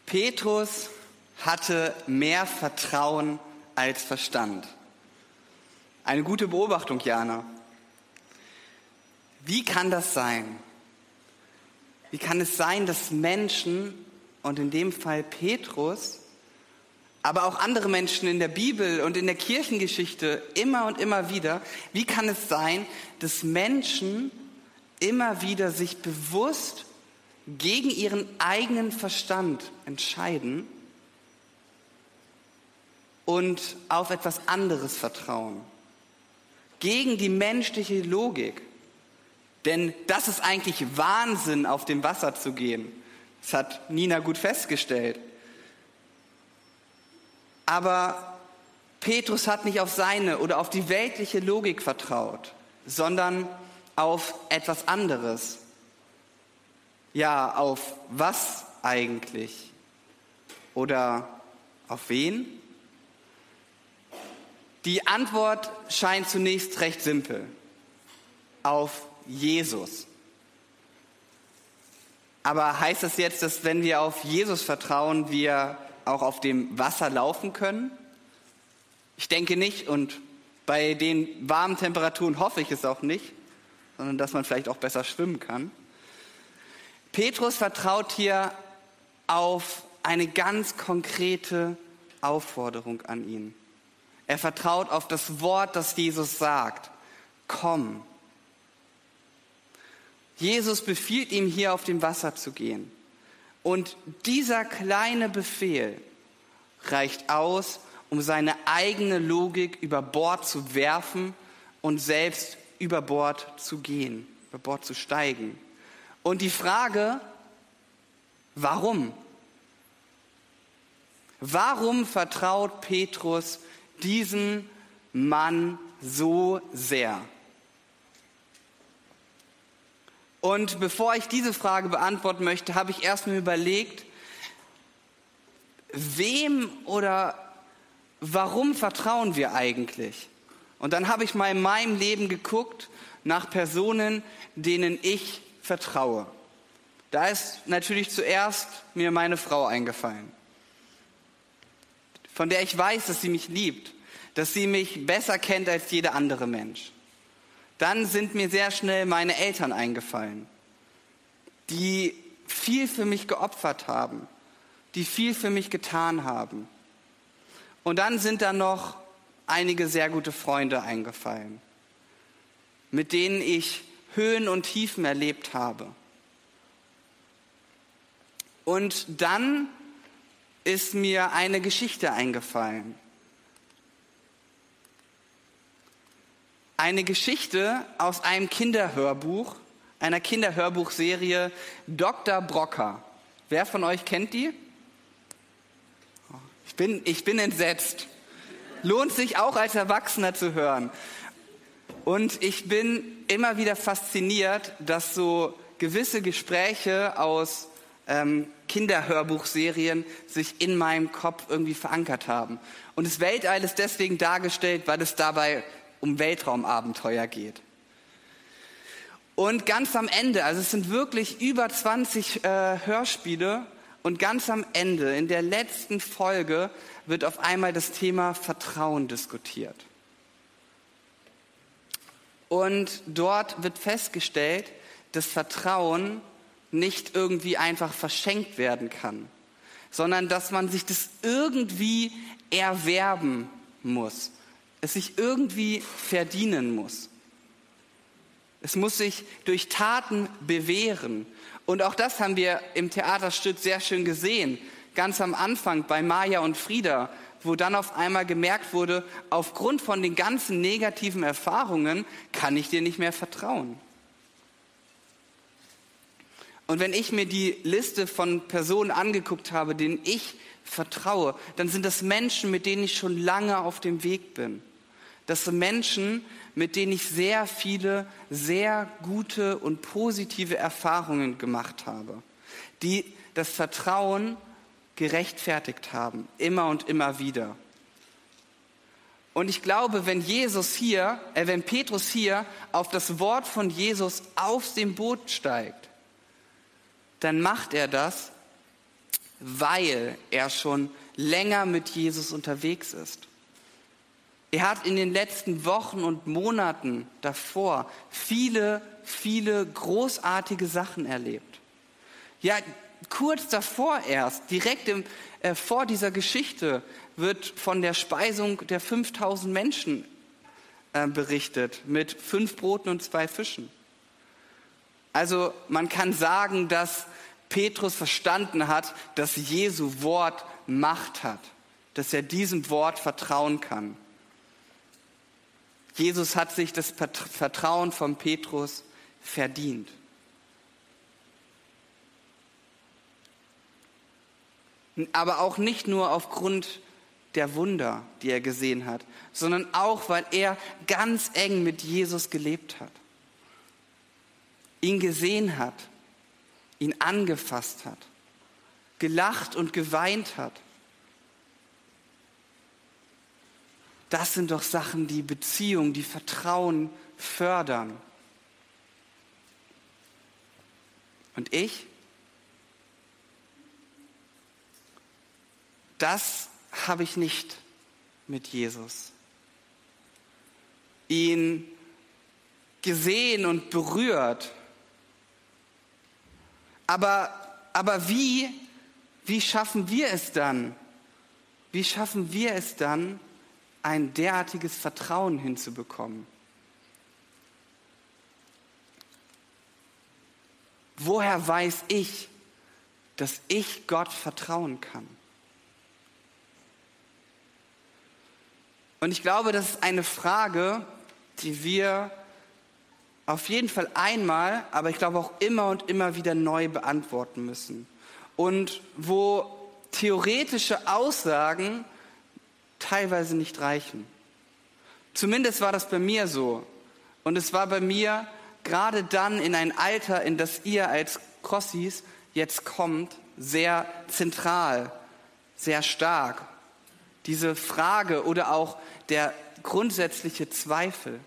Petrus hatte mehr Vertrauen als Verstand. Eine gute Beobachtung, Jana. Wie kann das sein? Wie kann es sein, dass Menschen, und in dem Fall Petrus, aber auch andere Menschen in der Bibel und in der Kirchengeschichte immer und immer wieder, wie kann es sein, dass Menschen immer wieder sich bewusst gegen ihren eigenen Verstand entscheiden und auf etwas anderes vertrauen? Gegen die menschliche Logik. Denn das ist eigentlich Wahnsinn, auf dem Wasser zu gehen. Das hat Nina gut festgestellt. Aber Petrus hat nicht auf seine oder auf die weltliche Logik vertraut, sondern auf etwas anderes. Ja, auf was eigentlich? Oder auf wen? Die Antwort scheint zunächst recht simpel. Auf Jesus. Aber heißt das jetzt, dass wenn wir auf Jesus vertrauen, wir auch auf dem Wasser laufen können? Ich denke nicht, und bei den warmen Temperaturen hoffe ich es auch nicht, sondern dass man vielleicht auch besser schwimmen kann. Petrus vertraut hier auf eine ganz konkrete Aufforderung an ihn. Er vertraut auf das Wort, das Jesus sagt. Komm. Jesus befiehlt ihm, hier auf dem Wasser zu gehen. Und dieser kleine Befehl reicht aus, um seine eigene Logik über Bord zu werfen und selbst über Bord zu gehen, über Bord zu steigen. Und die Frage, warum? Warum vertraut Petrus diesen Mann so sehr? Und bevor ich diese Frage beantworten möchte, habe ich erstmal überlegt, wem oder warum vertrauen wir eigentlich? Und dann habe ich mal in meinem Leben geguckt nach Personen, denen ich vertraue. Da ist natürlich zuerst mir meine Frau eingefallen, von der ich weiß, dass sie mich liebt, dass sie mich besser kennt als jeder andere Mensch. Dann sind mir sehr schnell meine Eltern eingefallen, die viel für mich geopfert haben, die viel für mich getan haben. Und dann sind da noch einige sehr gute Freunde eingefallen, mit denen ich Höhen und Tiefen erlebt habe. Und dann ist mir eine Geschichte eingefallen. Eine Geschichte aus einem Kinderhörbuch, einer Kinderhörbuchserie Dr. Brocker. Wer von euch kennt die? Ich bin entsetzt. Lohnt sich auch als Erwachsener zu hören. Und ich bin immer wieder fasziniert, dass so gewisse Gespräche aus Kinderhörbuchserien sich in meinem Kopf irgendwie verankert haben. Und das Weltall ist deswegen dargestellt, weil es dabei um Weltraumabenteuer geht. Und ganz am Ende, also es sind wirklich über 20 Hörspiele, und ganz am Ende, in der letzten Folge, wird auf einmal das Thema Vertrauen diskutiert. Und dort wird festgestellt, dass Vertrauen nicht irgendwie einfach verschenkt werden kann, sondern dass man sich das irgendwie erwerben muss. Es sich irgendwie verdienen muss. Es muss sich durch Taten bewähren. Und auch das haben wir im Theaterstück sehr schön gesehen. Ganz am Anfang bei Maja und Frieda, wo dann auf einmal gemerkt wurde, aufgrund von den ganzen negativen Erfahrungen kann ich dir nicht mehr vertrauen. Und wenn ich mir die Liste von Personen angeguckt habe, denen ich vertraue, dann sind das Menschen, mit denen ich schon lange auf dem Weg bin. Das sind Menschen, mit denen ich sehr viele, sehr gute und positive Erfahrungen gemacht habe, die das Vertrauen gerechtfertigt haben, immer und immer wieder. Und ich glaube, wenn Petrus hier auf das Wort von Jesus aus dem Boot steigt, dann macht er das, weil er schon länger mit Jesus unterwegs ist. Er hat in den letzten Wochen und Monaten davor viele, viele großartige Sachen erlebt. Ja, kurz davor erst, direkt vor dieser Geschichte, wird von der Speisung der 5000 Menschen berichtet, mit 5 Broten und 2 Fischen. Also man kann sagen, dass Petrus verstanden hat, dass Jesu Wort Macht hat, dass er diesem Wort vertrauen kann. Jesus hat sich das Vertrauen von Petrus verdient. Aber auch nicht nur aufgrund der Wunder, die er gesehen hat, sondern auch, weil er ganz eng mit Jesus gelebt hat, ihn gesehen hat, ihn angefasst hat, gelacht und geweint hat. Das sind doch Sachen, die Beziehung, die Vertrauen fördern. Und ich? Das habe ich nicht mit Jesus. Ihn gesehen und berührt. Aber wie schaffen wir es dann? Wie schaffen wir es dann, ein derartiges Vertrauen hinzubekommen? Woher weiß ich, dass ich Gott vertrauen kann? Und ich glaube, das ist eine Frage, die wir auf jeden Fall einmal, aber ich glaube auch immer und immer wieder neu beantworten müssen. Und wo theoretische Aussagen teilweise nicht reichen. Zumindest war das bei mir so. Und es war bei mir gerade dann in ein Alter, in das ihr als Crossis jetzt kommt, sehr zentral, sehr stark. Diese Frage oder auch der grundsätzliche Zweifel.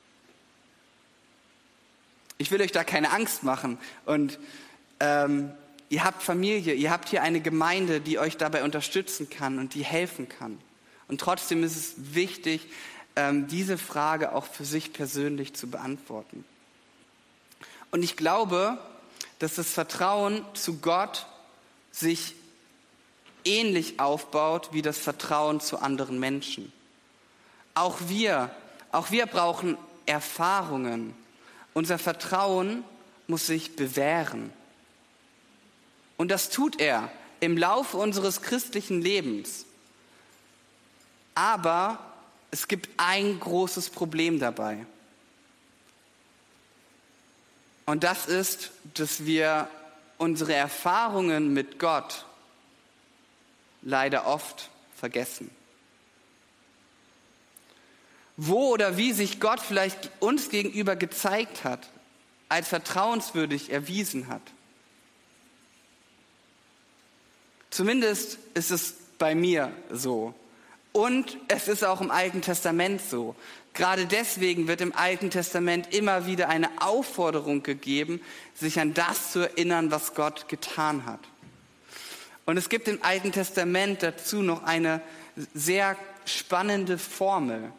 Ich will euch da keine Angst machen. Und ihr habt Familie, ihr habt hier eine Gemeinde, die euch dabei unterstützen kann und die helfen kann. Und trotzdem ist es wichtig, diese Frage auch für sich persönlich zu beantworten. Und ich glaube, dass das Vertrauen zu Gott sich ähnlich aufbaut wie das Vertrauen zu anderen Menschen. Auch wir brauchen Erfahrungen. Unser Vertrauen muss sich bewähren. Und das tut er im Laufe unseres christlichen Lebens. Aber es gibt ein großes Problem dabei. Und das ist, dass wir unsere Erfahrungen mit Gott leider oft vergessen. Wo oder wie sich Gott vielleicht uns gegenüber gezeigt hat, als vertrauenswürdig erwiesen hat. Zumindest ist es bei mir so. Und es ist auch im Alten Testament so. Gerade deswegen wird im Alten Testament immer wieder eine Aufforderung gegeben, sich an das zu erinnern, was Gott getan hat. Und es gibt im Alten Testament dazu noch eine sehr spannende Formel,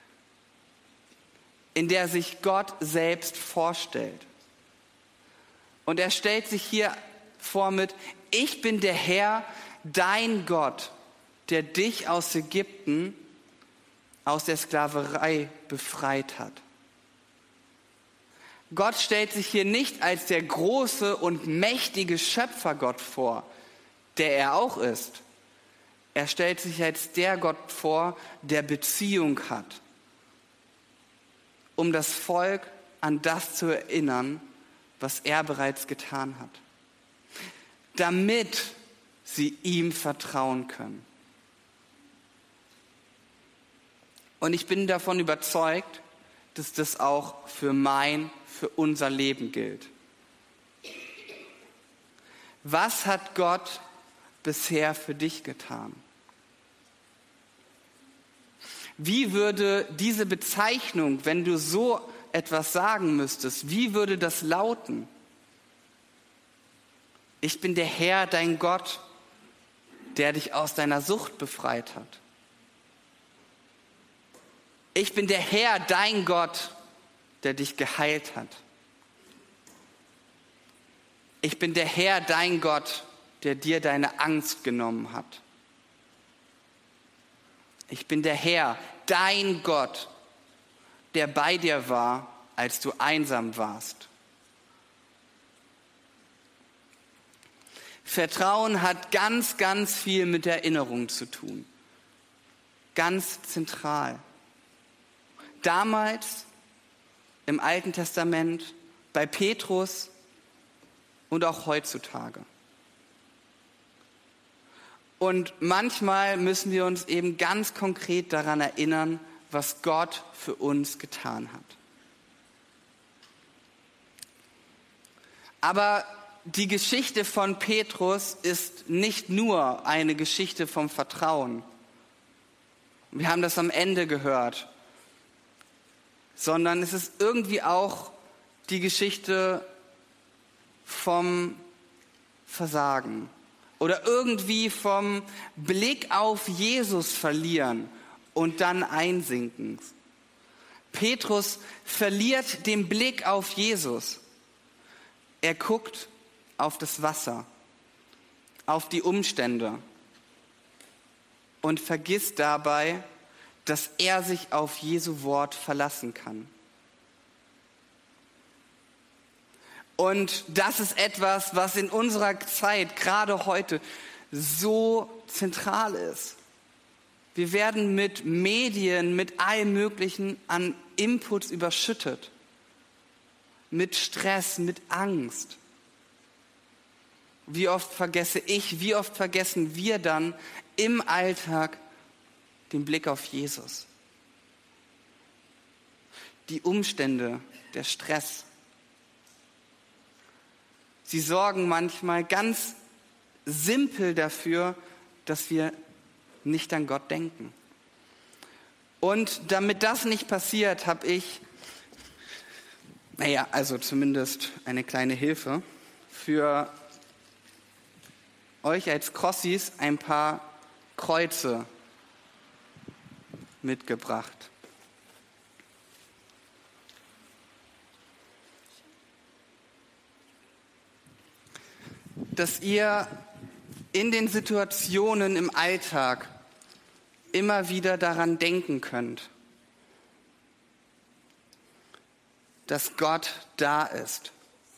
in der sich Gott selbst vorstellt. Und er stellt sich hier vor mit: Ich bin der Herr, dein Gott, der dich aus Ägypten, aus der Sklaverei befreit hat. Gott stellt sich hier nicht als der große und mächtige Schöpfergott vor, der er auch ist. Er stellt sich als der Gott vor, der Beziehung hat, um das Volk an das zu erinnern, was er bereits getan hat, damit sie ihm vertrauen können. Und ich bin davon überzeugt, dass das auch für unser Leben gilt. Was hat Gott bisher für dich getan? Wie würde diese Bezeichnung, wenn du so etwas sagen müsstest, wie würde das lauten? Ich bin der Herr, dein Gott, der dich aus deiner Sucht befreit hat. Ich bin der Herr, dein Gott, der dich geheilt hat. Ich bin der Herr, dein Gott, der dir deine Angst genommen hat. Ich bin der Herr, dein Gott, der bei dir war, als du einsam warst. Vertrauen hat ganz, ganz viel mit Erinnerung zu tun. Ganz zentral. Damals im Alten Testament, bei Petrus und auch heutzutage. Und manchmal müssen wir uns eben ganz konkret daran erinnern, was Gott für uns getan hat. Aber die Geschichte von Petrus ist nicht nur eine Geschichte vom Vertrauen. Wir haben das am Ende gehört. Sondern es ist irgendwie auch die Geschichte vom Versagen oder irgendwie vom Blick auf Jesus verlieren und dann einsinken. Petrus verliert den Blick auf Jesus. Er guckt auf das Wasser, auf die Umstände und vergisst dabei, dass er sich auf Jesu Wort verlassen kann. Und das ist etwas, was in unserer Zeit, gerade heute, so zentral ist. Wir werden mit Medien, mit allem Möglichen an Inputs überschüttet. Mit Stress, mit Angst. Wie oft vergesse ich, wie oft vergessen wir dann im Alltag den Blick auf Jesus. Die Umstände, der Stress. Sie sorgen manchmal ganz simpel dafür, dass wir nicht an Gott denken. Und damit das nicht passiert, habe ich, also zumindest eine kleine Hilfe für euch als Crossis ein paar Kreuze mitgebracht. Dass ihr in den Situationen im Alltag immer wieder daran denken könnt, dass Gott da ist.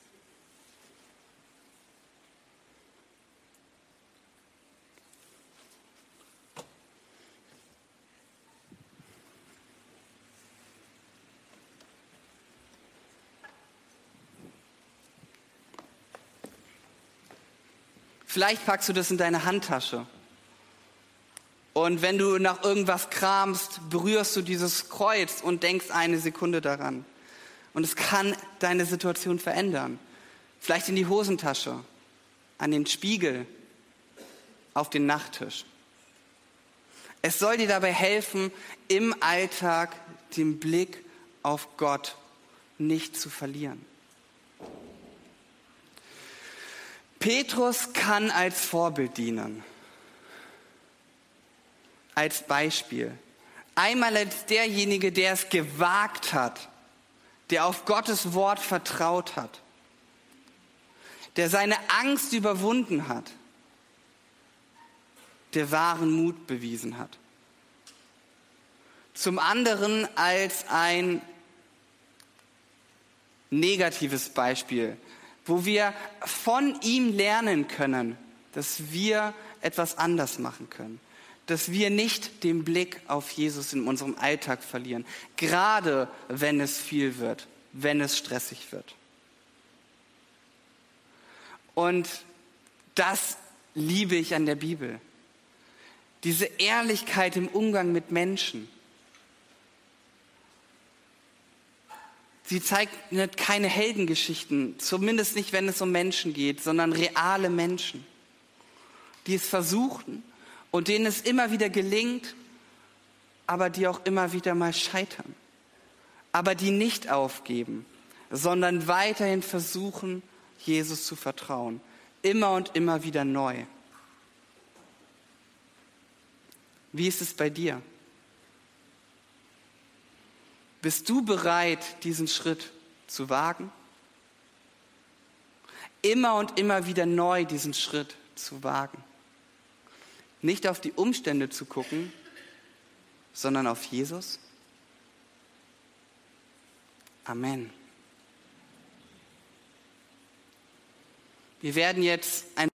Vielleicht packst du das in deine Handtasche. Und wenn du nach irgendwas kramst, berührst du dieses Kreuz und denkst eine Sekunde daran. Und es kann deine Situation verändern. Vielleicht in die Hosentasche, an den Spiegel, auf den Nachttisch. Es soll dir dabei helfen, im Alltag den Blick auf Gott nicht zu verlieren. Petrus kann als Vorbild dienen, als Beispiel. Einmal als derjenige, der es gewagt hat, der auf Gottes Wort vertraut hat, der seine Angst überwunden hat, der wahren Mut bewiesen hat. Zum anderen als ein negatives Beispiel, wo wir von ihm lernen können, dass wir etwas anders machen können. Dass wir nicht den Blick auf Jesus in unserem Alltag verlieren, gerade wenn es viel wird, wenn es stressig wird. Und das liebe ich an der Bibel. Diese Ehrlichkeit im Umgang mit Menschen. Sie zeigt keine Heldengeschichten, zumindest nicht, wenn es um Menschen geht, sondern reale Menschen, die es versuchen und denen es immer wieder gelingt, aber die auch immer wieder mal scheitern. Aber die nicht aufgeben, sondern weiterhin versuchen, Jesus zu vertrauen. Immer und immer wieder neu. Wie ist es bei dir? Bist du bereit, diesen Schritt zu wagen? Immer und immer wieder neu diesen Schritt zu wagen. Nicht auf die Umstände zu gucken, sondern auf Jesus? Amen. Wir werden jetzt ein